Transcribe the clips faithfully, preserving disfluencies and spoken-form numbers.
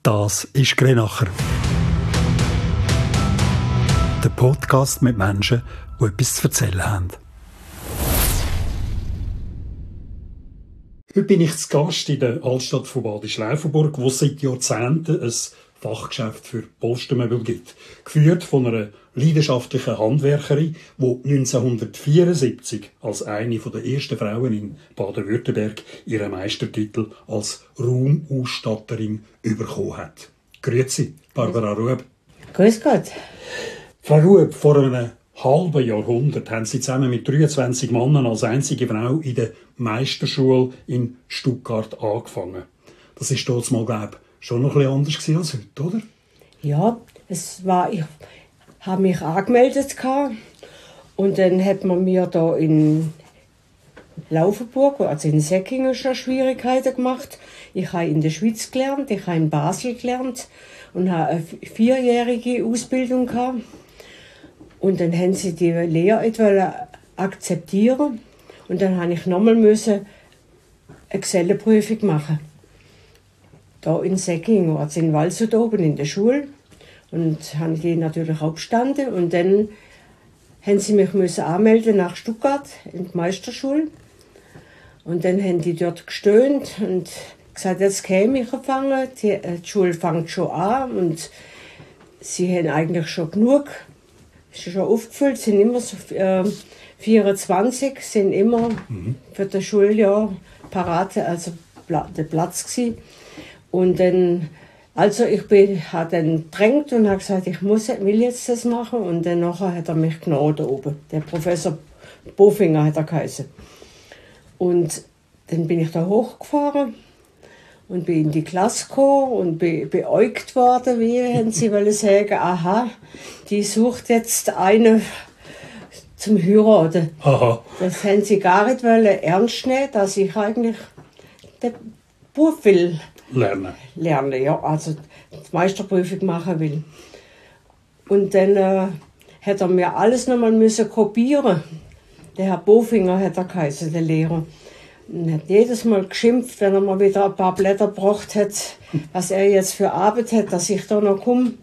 Das ist Grenacher. Der Podcast mit Menschen, die etwas zu erzählen haben. Heute bin ich zu Gast in der Altstadt von Badisch Laufenburg, wo es seit Jahrzehnten ein Fachgeschäft für Postenmöbel gibt. Geführt von einer leidenschaftlichen Handwerkerin, die neunzehnhundertvierundsiebzig als eine der ersten Frauen in Baden-Württemberg ihren Meistertitel als Raumausstatterin bekommen hat. Grüezi, Barbara Rueb. Grüß Gott. Frau Rueb, vor einem halben Jahrhundert haben Sie zusammen mit dreiundzwanzig Männern als einzige Frau in der Meisterschule in Stuttgart angefangen. Das ist dort mal, glaube ich, schon noch etwas anders gewesen als heute, oder? Ja, es war, ich habe mich angemeldet und dann hat man mir da in Laufenburg, also in Säckingen, schon Schwierigkeiten gemacht. Ich habe in der Schweiz gelernt, ich habe in Basel gelernt und habe eine vierjährige Ausbildung gehabt. Und dann haben sie die Lehre etwa akzeptieren und dann habe ich nochmal müssen eine Gesellenprüfung machen. Da in Säckingen, also in Waldshut oben in der Schule. Und habe die natürlich auch bestanden. Und dann haben sie mich müssen anmelden nach Stuttgart in die Meisterschule. Und dann haben die dort gestöhnt und gesagt, jetzt käme ich anfangen. Die, die Schule fängt schon an und sie haben eigentlich schon genug. Ist schon aufgefüllt, sind immer so äh, vierundzwanzig, sind immer mhm. für das Schuljahr parat, also der Platz gewesen. Und dann, also ich bin, habe dann gedrängt und habe gesagt, ich muss, will jetzt das machen. Und dann nachher hat er mich genommen da oben. Der Professor Bofinger hat er geheißen. Und dann bin ich da hochgefahren und bin in die Klasse gekommen und bin beäugt worden, wie wenn sie wollen sagen, aha, die sucht jetzt eine zum Heiraten. Aha. Das haben sie gar nicht wollen ernst nehmen, dass ich eigentlich den Beruf will. Lernen. Lernen, ja, also die Meisterprüfung machen will. Und dann äh, hat er mir alles nochmal müssen kopieren. Der Herr Bofinger hat er geheißen, der Lehrer. Und hat jedes Mal geschimpft, wenn er mal wieder ein paar Blätter gebracht hat, was er jetzt für Arbeit hat, dass ich da noch komme.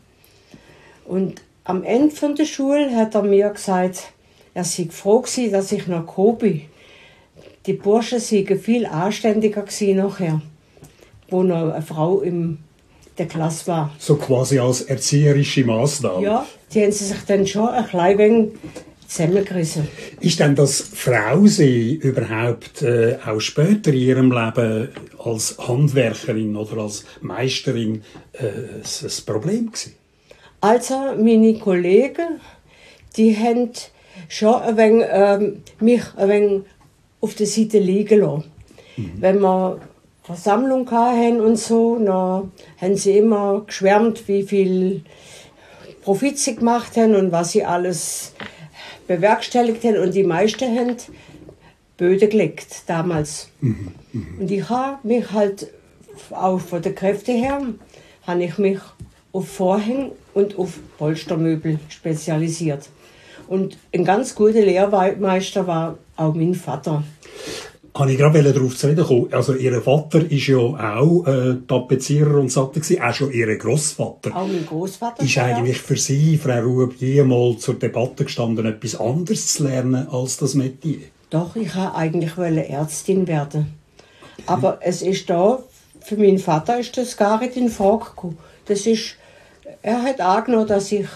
Und am Ende von der Schule hat er mir gesagt, er sei froh gewesen, dass ich noch gekommen bin. Die Burschen seien viel anständiger gewesen nachher, wo noch eine Frau in der Klasse war. So quasi als erzieherische Massnahme. Ja, die haben sie sich dann schon ein klein wenig zusammengerissen. Ist denn das Frausein überhaupt äh, auch später in ihrem Leben als Handwerkerin oder als Meisterin äh, ein Problem gewesen? Also meine Kollegen, die haben schon ein wenig, ähm, mich ein wenig auf der Seite liegen lassen. Mhm. Wenn wir Versammlung hatten und so, dann haben sie immer geschwärmt, wie viel Profit sie gemacht haben und was sie alles bewerkstelligt haben. Und die meisten haben Böden gelegt damals. Mhm. Mhm. Und ich habe mich halt auch von den Kräften her, habe ich mich auf Vorhänge und auf Polstermöbel spezialisiert. Und ein ganz guter Lehrmeister war auch mein Vater. Habe ich gerade darauf zu reden kommen. Also, Ihr Vater war ja auch äh, Tapezierer und Sattler gewesen, auch schon Ihr Grossvater. Auch mein Grossvater. Ist eigentlich für Sie, Frau Rueb, jemals zur Debatte gestanden, etwas anderes zu lernen als das Metier? Doch, ich wollte eigentlich Ärztin werden. Okay. Aber es ist da, für meinen Vater ist das gar nicht in Frage gekommen. Das ist, er hat angenommen, dass ich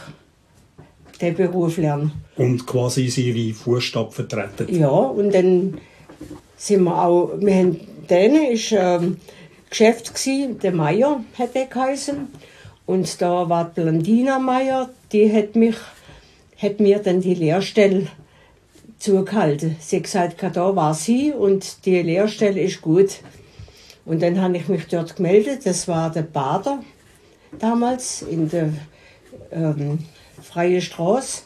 den Beruf lerne. Und quasi Ihre Fußstapfen vertreten? Ja, und dann sind wir auch, wir haben, denen ist ähm, Geschäft gsi, der Meier hat der geheißen. Und da war die Blandina Meier, die hat mich, hat mir dann die Lehrstelle zugehalten. Sie hat gesagt, da war sie und die Lehrstelle ist gut. Und dann habe ich mich dort gemeldet, das war der Bader damals in der ähm, Freie Straße.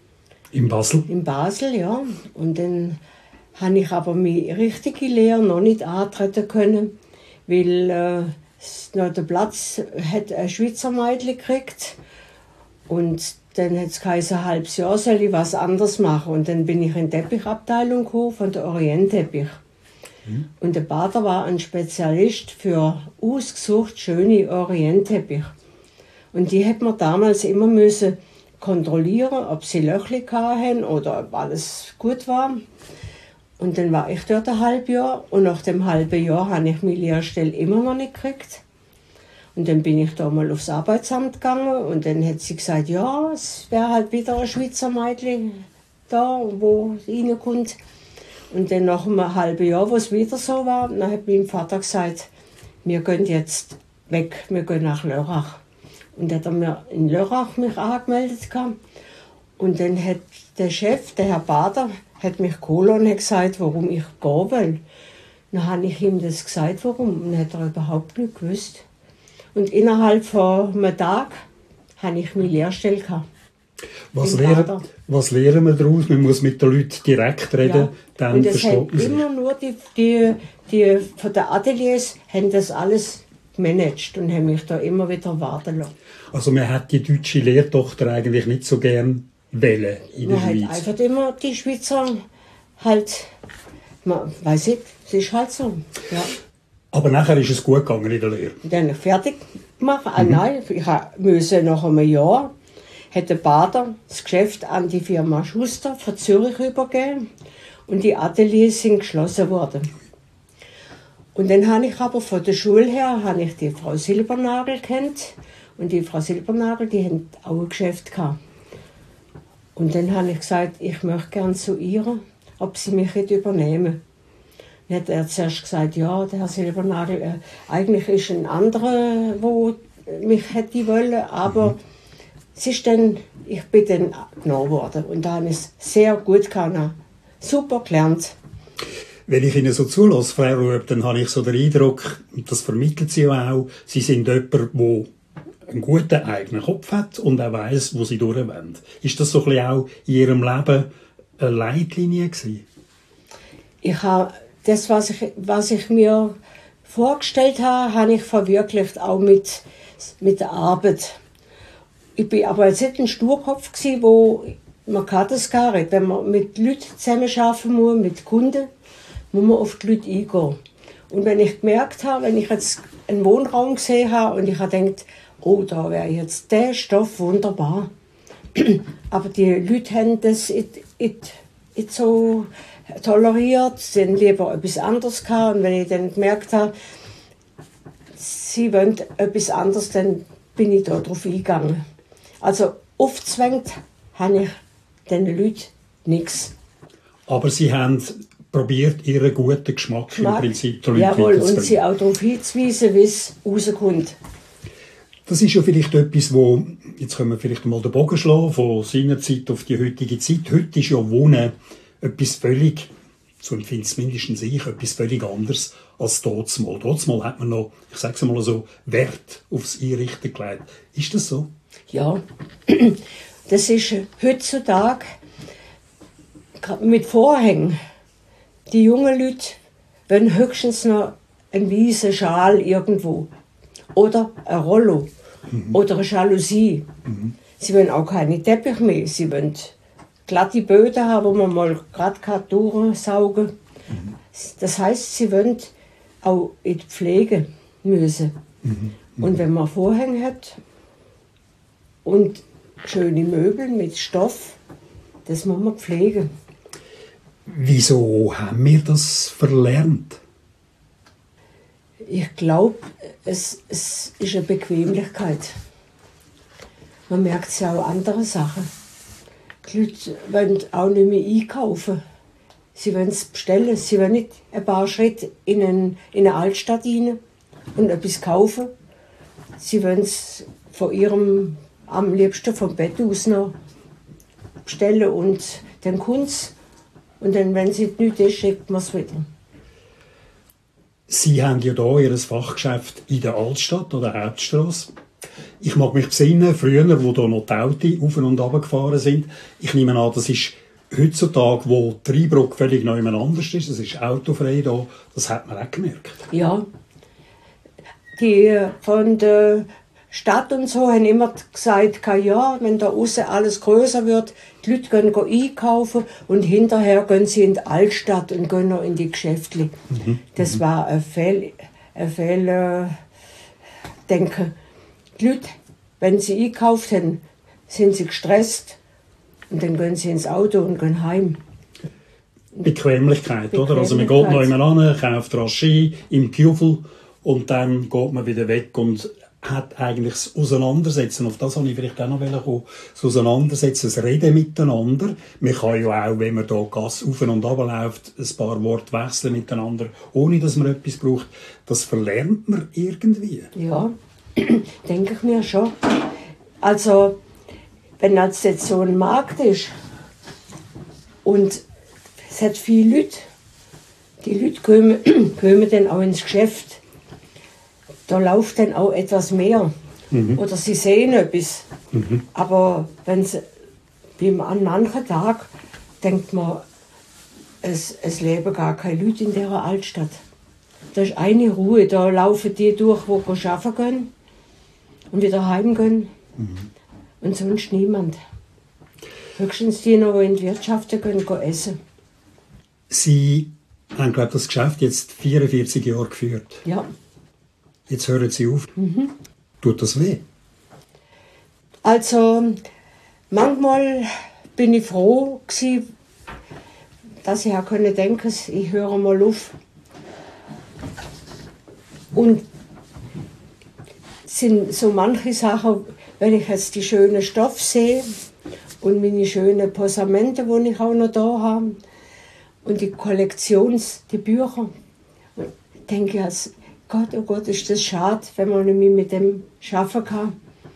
In Basel? In Basel, ja. Und dann habe ich aber meine richtige Lehre noch nicht antreten können, weil äh, noch den Platz hat ein Schweizer Mädchen gekriegt und dann hat es geheißen, ein halbes Jahr soll ich was anderes machen und dann bin ich in die Teppichabteilung gekommen, von der Orientteppich. Mhm. Und der Bader war ein Spezialist für ausgesucht schöne Orientteppiche. Und die hat man damals immer müssen kontrollieren, ob sie Löchli hatten oder ob alles gut war. Und dann war ich dort ein halbes Jahr und nach dem halben Jahr habe ich meine Lehrstelle immer noch nicht gekriegt. Und dann bin ich da mal aufs Arbeitsamt gegangen und dann hat sie gesagt, ja, es wäre halt wieder ein Schweizer Mädchen da, wo reinkommt. Und dann nach einem halben Jahr, wo es wieder so war, dann hat mein Vater gesagt, wir gehen jetzt weg, wir gehen nach Lörrach. Und dann hat er mir in Lörrach mich angemeldet. Und dann hat der Chef, der Herr Bader, hat mich geholt und hat gesagt, warum ich gehen will. Dann habe ich ihm das gesagt, warum. Und dann hat er überhaupt nicht gewusst. Und innerhalb von einem Tag hatte ich meine Lehrstelle gehabt. Was lernen, was lernen wir daraus? Man muss mit den Leuten direkt reden, ja. dann und das versteht man sich. Immer nur die, die, die von den Ateliers haben das alles gemanagt und haben mich da immer wieder warten lassen. Also man hat die deutsche Lehrtochter eigentlich nicht so gern wählen in der man Schweiz. Hat einfach immer die Schweizer halt, man weiß nicht, es ist halt so. Ja. Aber nachher ist es gut gegangen in der Lehre. Dann fertig gemacht. Mhm. Ah, nein, ich musste nach einem Jahr hat der Bader das Geschäft an die Firma Schuster von Zürich übergeben und die Ateliers sind geschlossen worden. Und dann habe ich aber von der Schule her habe ich die Frau Silbernagel kennt und die Frau Silbernagel, die hat auch ein Geschäft gehabt. Und dann habe ich gesagt, ich möchte gerne zu ihr, ob sie mich übernehmen. Dann hat er zuerst gesagt, ja, der Herr Silbernagel, äh, eigentlich ist ein anderer, der mich hätte wollen, aber mhm. es ist dann, ich bin dann genommen worden und da habe ich es sehr gut gehabt, super gelernt. Wenn ich Ihnen so zulasse, Frau Rueb, dann habe ich so den Eindruck, und das vermittelt Sie ja auch, Sie sind jemand, der einen guten eigenen Kopf hat und auch weiss, wo Sie durch wollen. Ist das so ein bisschen auch in Ihrem Leben eine Leitlinie gewesen? Ich habe das, was ich, was ich mir vorgestellt habe, habe ich verwirklicht, auch mit, mit der Arbeit. Ich war aber jetzt nicht ein Sturkopf gewesen, wo man kann das gar nicht. Wenn man mit Leuten zusammenarbeiten muss, mit Kunden, muss man auf die Leute eingehen. Und wenn ich gemerkt habe, wenn ich jetzt einen Wohnraum gesehen habe und ich habe gedacht, oh, da wäre jetzt der Stoff wunderbar. Aber die Leute haben das nicht, nicht, nicht so toleriert, sie haben lieber etwas anderes gehabt. Und wenn ich dann gemerkt habe, sie wollen etwas anderes, dann bin ich da drauf eingegangen. Also aufgezwängt habe ich den Leuten nichts. Aber Sie haben probiert, ihren guten Geschmack, Geschmack im Prinzip den Leuten jawohl, und sie auch darauf hinzuweisen, wie es rauskommt. Das ist ja vielleicht etwas, wo, jetzt können wir vielleicht mal den Bogen schlagen, von seiner Zeit auf die heutige Zeit. Heute ist ja Wohnen etwas völlig, so empfindet es mindestens ich, etwas völlig anderes als dazumal. Dazumal hat man noch, ich sage es mal so, Wert aufs Einrichten gelegt. Ist das so? Ja, das ist heutzutage mit Vorhängen. Die jungen Leute wollen höchstens noch einen weißen Schal irgendwo. Oder ein Rollo. Mhm. Oder eine Jalousie. Mhm. Sie wollen auch keine Teppiche mehr. Sie wollen glatte Böden haben, wo man mal gerade durchsaugen kann. Mhm. Das heisst, sie wollen auch in die Pflege müssen. Mhm. Mhm. Und wenn man Vorhänge hat und schöne Möbel mit Stoff, das muss man pflegen. Wieso haben wir das verlernt? Ich glaube, es, es ist eine Bequemlichkeit. Man merkt es ja auch andere Sachen. Die Leute wollen auch nicht mehr einkaufen. Sie wollen es bestellen. Sie wollen nicht ein paar Schritte in, einen, in eine Altstadt rein und etwas kaufen. Sie wollen es von ihrem, am liebsten vom Bett aus noch bestellen und dann kommt es. Und dann, wenn es nicht ist, schickt man es wieder. Sie haben ja hier Ihr Fachgeschäft in der Altstadt oder der Hauptstrasse. Ich mag mich besinnen, früher, wo hier noch die Autos auf und runter gefahren sind. Ich nehme an, das ist heutzutage, wo Rheinbrücke völlig neu anders ist, es ist autofrei da, das hat man auch gemerkt. Ja. Die von der Stadt und so haben immer gesagt, ja, wenn da außen alles größer wird, die Leute können einkaufen und hinterher gehen sie in die Altstadt und gehen noch in die Geschäfte. Mhm. Das war ein Fehl, ein Fehl äh, denke. Die Leute, wenn sie einkauft haben, sind sie gestresst und dann gehen sie ins Auto und gehen heim. Bequemlichkeit, Bequemlichkeit, oder? Also man geht noch einmal an, kauft Raschee im Küvel und dann geht man wieder weg und hat eigentlich das Auseinandersetzen, auf das wollte ich vielleicht auch noch kommen, das Auseinandersetzen, das Reden miteinander. Man kann ja auch, wenn man da Gas auf und runter läuft, ein paar Worte wechseln miteinander, ohne dass man etwas braucht. Das verlernt man irgendwie. Ja, denke ich mir schon. Also, wenn das jetzt so ein Markt ist und es hat viele Leute, die Leute kommen, kommen dann auch ins Geschäft. Da läuft dann auch etwas mehr. Mhm. Oder sie sehen etwas. Mhm. Aber wenn sie, wie an manchen Tag denkt man, es, es leben gar keine Leute in dieser Altstadt. Da ist eine Ruhe, da laufen die durch, die arbeiten gehen und wieder heimgehen. Mhm. Und sonst niemand. Höchstens die noch, die in die Wirtschaft gehen, gehen essen. Sie haben, glaube ich, das Geschäft jetzt vierundvierzig Jahre geführt. Ja. Jetzt hören Sie auf. Mhm. Tut das weh? Also, manchmal bin ich froh gewesen, dass ich auch können denken, ich höre mal auf. Und es sind so manche Sachen, wenn ich jetzt die schönen Stoffe sehe und meine schönen Posamente, die ich auch noch da habe, und die Kollektions, die Bücher, denke ich, als Gott, oh Gott, ist das schade, wenn man nicht mehr mit dem arbeiten kann.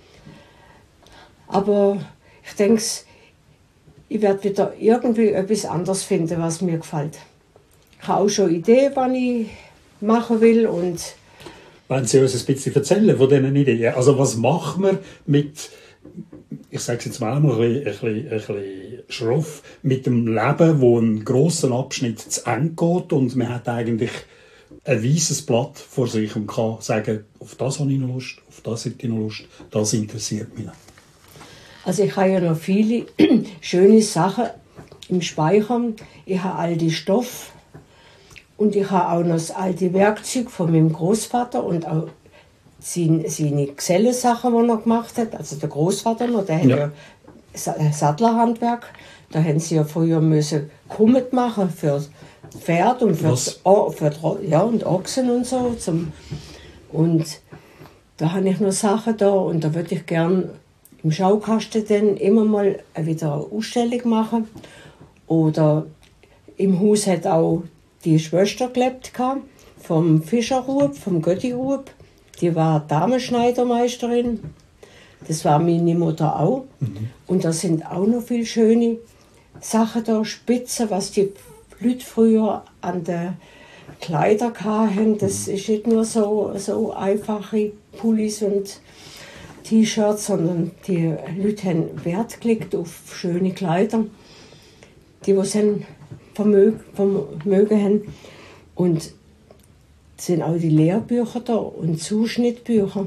Aber ich denke, ich werde wieder irgendwie etwas anderes finden, was mir gefällt. Ich habe auch schon Ideen, was ich machen will. Und wenn Sie uns ein bisschen erzählen von diesen Ideen. Also was macht man mit, ich sage es jetzt mal ein bisschen, ein bisschen, ein bisschen schroff, mit dem Leben, wo einen grossen Abschnitt zu Ende geht und man hat eigentlich ein weißes Blatt vor sich und kann sagen, auf das habe ich noch Lust, auf das hätte ich noch Lust, das interessiert mich noch. Also ich habe ja noch viele schöne Sachen im Speicher. Ich habe all die Stoffe und ich habe auch noch das alte Werkzeug von meinem Großvater und auch seine, seine Gesellensachen, die er gemacht hat. Also der Großvater noch, der ja. hat ja Sattlerhandwerk. Da haben sie ja früher müssen Kummet machen für Pferd und für, für ja, und Ochsen und so. Zum, und da habe ich noch Sachen da und da würde ich gerne im Schaukasten dann immer mal wieder eine Ausstellung machen. Oder im Haus hat auch die Schwester gelebt, vom Fischerhub, vom Göttihub. Die war Damenschneidermeisterin. Das war meine Mutter auch. Mhm. Und da sind auch noch viele schöne Sachen da, Spitzen, was die Leute früher an den Kleidern hatten. Das ist nicht nur so, so einfache Pullis und T-Shirts, sondern die Leute haben Wert gelegt auf schöne Kleider, die was Vermögen, Vermögen haben. Und es sind auch die Lehrbücher da und Zuschnittbücher.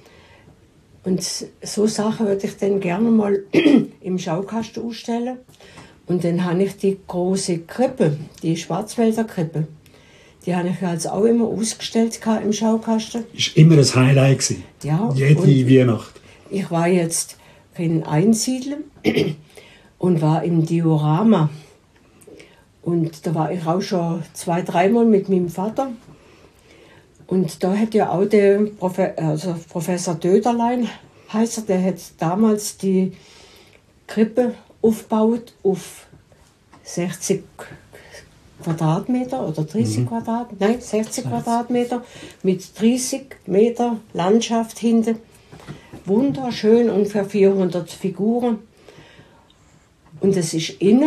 Und so Sachen würde ich dann gerne mal im Schaukasten ausstellen. Und dann habe ich die große Krippe, die Schwarzwälder Krippe. Die habe ich also auch immer ausgestellt im Schaukasten. Das war immer ein Highlight gewesen. Ja. Jede Weihnacht. Ich war jetzt in Einsiedeln und war im Diorama. Und da war ich auch schon zwei, dreimal mit meinem Vater. Und da hat ja auch der Profe- also Professor Döderlein, heißt er, der hat damals die Krippe aufgebaut auf sechzig Quadratmeter oder dreißig mhm. Quadratmeter, nein, sechzig Quadratmeter mit dreißig Meter Landschaft hinten. Wunderschön, ungefähr vierhundert Figuren. Und es ist innen.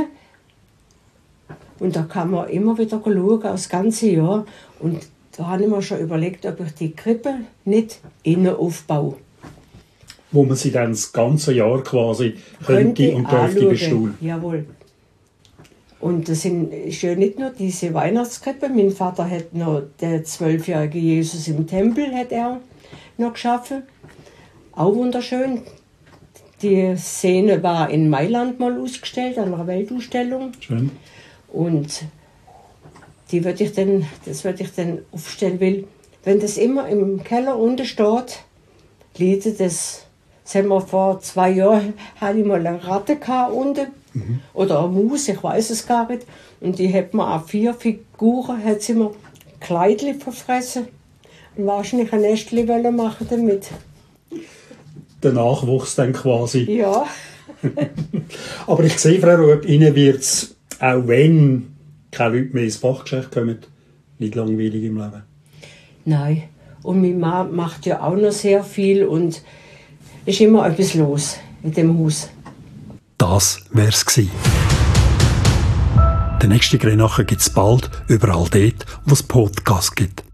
Und da kann man immer wieder schauen, das ganze Jahr. Und da habe ich mir schon überlegt, ob ich die Krippe nicht innen aufbaue. Wo man sie dann das ganze Jahr quasi könnte, könnte und dürfte bestuhlen. Jawohl. Und das sind, ist ja nicht nur diese Weihnachtskrippe. Mein Vater hat noch den zwölfjährigen Jesus im Tempel hat er noch geschaffen. auch wunderschön. Die Szene war in Mailand mal ausgestellt, an einer Weltausstellung. Schön. Und die würde ich dann, das würde ich dann aufstellen, weil wenn das immer im Keller unten steht, Lieder, das, das haben wir vor zwei Jahren, hatte ich mal eine Ratte unten, mhm. oder eine Maus, ich weiß es gar nicht. Und die hat mir auch vier Figuren, hat sie mir Kleidli verfressen und wahrscheinlich ein Nestli machen damit. Der Nachwuchs dann quasi. Ja. Aber ich sehe, Frau Rueb, Ihnen wird es, auch wenn keine Leute mehr ins Fachgeschäft kommen, nicht langweilig im Leben. Nein. Und meine Mann macht ja auch noch sehr viel und es ist immer etwas los in dem Haus. Das wär's gewesen. Den nächsten Grenache gibt's bald, überall dort, wo es Podcasts gibt.